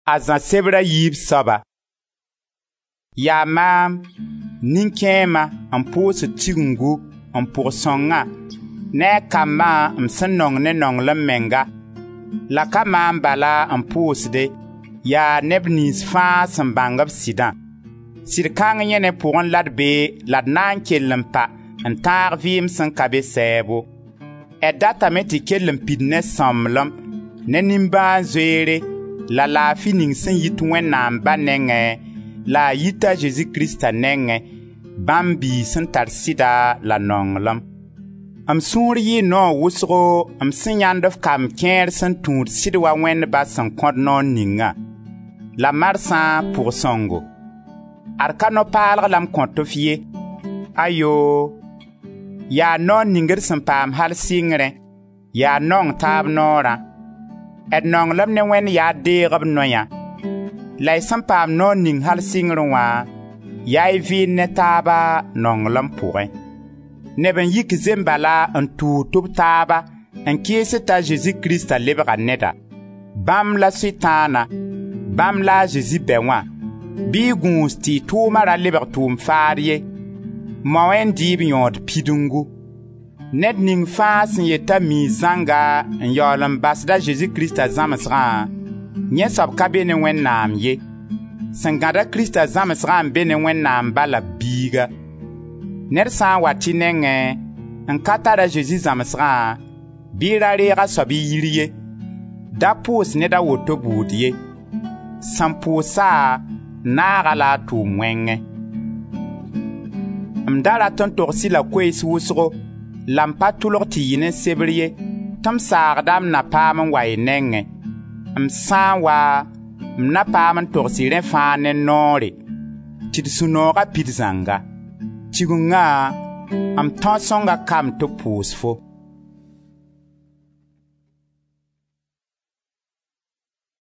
Azan sebra yib soba. Ya maam ninkema an pus tigungu an pursonga. Ne kama msen nong ne nong lemenga. La kama bala an pus de. Ya nebnis fa sambangab sidan. Sirkang yene pouron lad be lad nan kellem pa an tar vim san kabe sebo. E data meti kellem pidne samlam ne nimba zoere la lafi ning sen yit wennam ba nenge la yita Jésus Christa nenge bambi san tar sida la nonglam. Am sour yi no wusgo am sen yandof kam ker san tour sidwa wen ba san kod non ninga. La marsan pour songo. Arkano palg lam kontofie. Ayo. Ya non ninger sampam hal singre. Ya nong tab nora. Et nong lam ne wen ya deegab noya. Lay sampam non ning hal singre wa. Ya vin ne taba nong lam pourre. Neben yik zembala en tout taba. En kiese ta Jésus Christ a lebra neda. Bam la sitana. Bam la Jésus benwa. Bi gũus tɩ tʋʋma ra lebg tʋʋm faar ye. Ma wẽn dɩɩb yõod pidungu. Ned ning fãa sẽn yeta mi zãnga n yaool n basda Jésus Krista zãmsgã, yẽ soab ka be ne Wẽnnaam ye. Sẽn gãda Krista zãmsgã n be ne Wẽnnaam bala biiga. Ned sã n wa tɩ nengẽ n ka tara Jésus zãmsgã, bɩ ra reega soab yir ye. Da pʋʋs ned a woto buud ye. Sẽn pʋʋsa naaga la a tʋʋm wẽngẽ. M da rat n togsi la koees wʋsgo la m pa tʋlg tɩ yɩ ne sebr ye tɩ m saagda m na paam n wa y nengẽ. M sã n wa m na paam n togsi rẽ fãa ne noore tɩ d sũ-nooga pid zãnga. Tigengã m tõog sõnga kam tɩ pʋʋs fo.